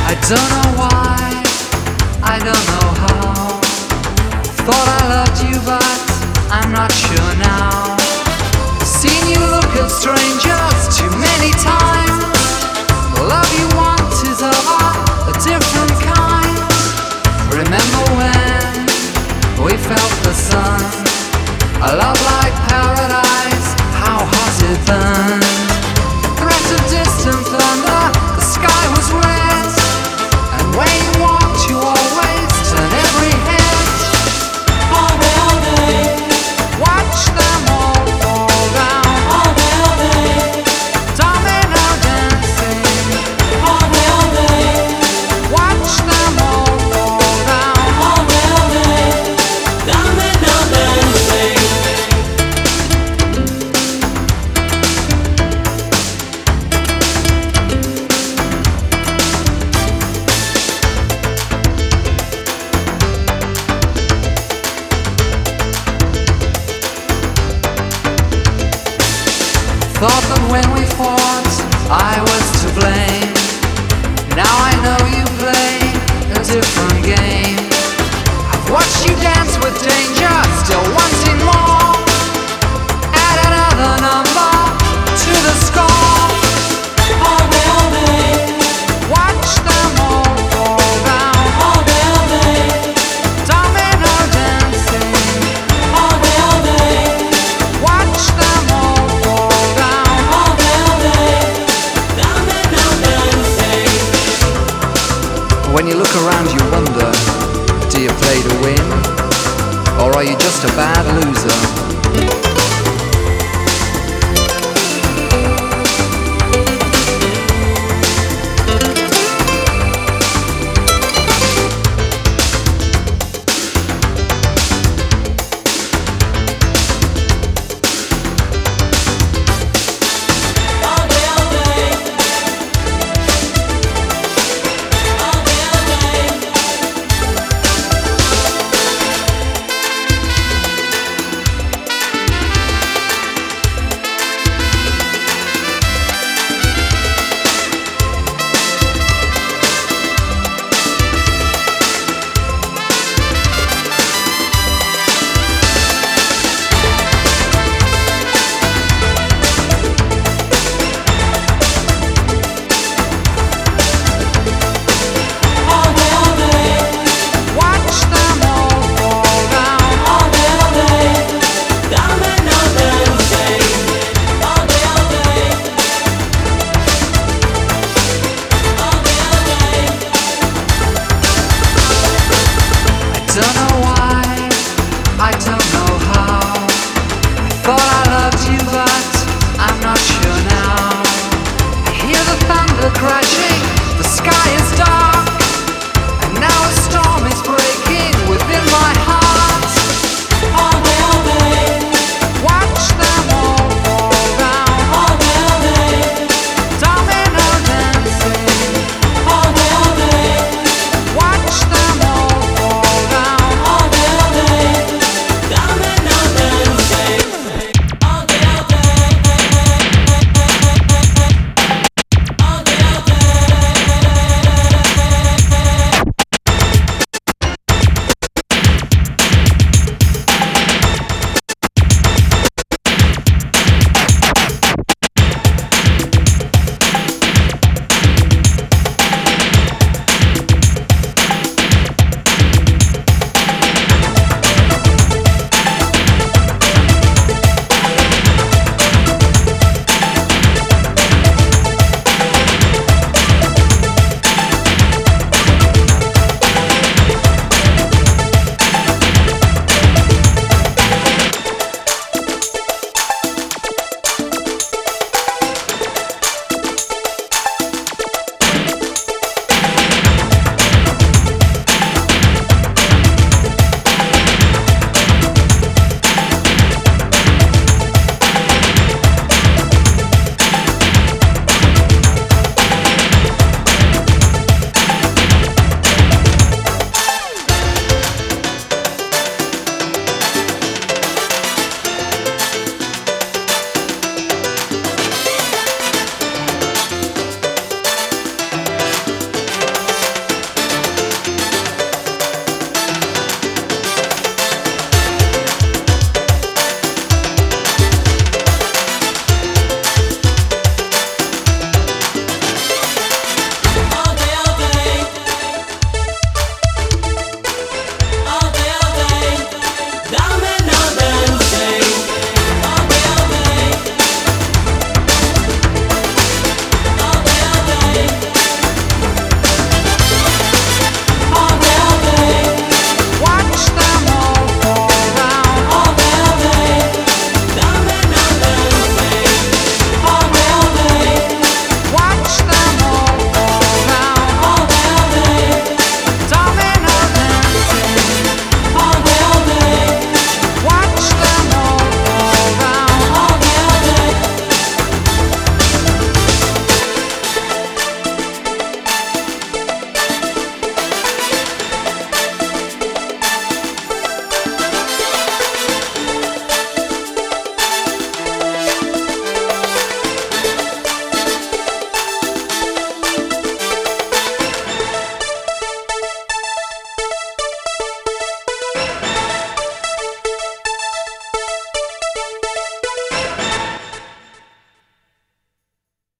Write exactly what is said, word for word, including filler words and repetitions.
I don't know why, I don't know how. Thought I loved you, but I'm not sure now. Seen you look at strangers too many times. The love you want is of a different kind. Remember when we felt the sun? A love like paradise, how hot it burned. The threat of distant thunder, the sky was red. And when you walked, you always turned every head. All day, all day, Watch them all fall down. all day, all day, Domino dancing. all day, all day, Watch them all fall down. all day, all day, domino dancing. Thought that when we fought, I was to blame. Now I know you play a different game. I've watched you dance with danger, still wanting more. Add another number to the score. All day, all day, Watch them all fall down. all day, all day, Domino dancing. all day, all day, Watch them all fall down. all day, all day, domino dancing. When you look around, you wonder, do you play to win? Or are you just a bad loser?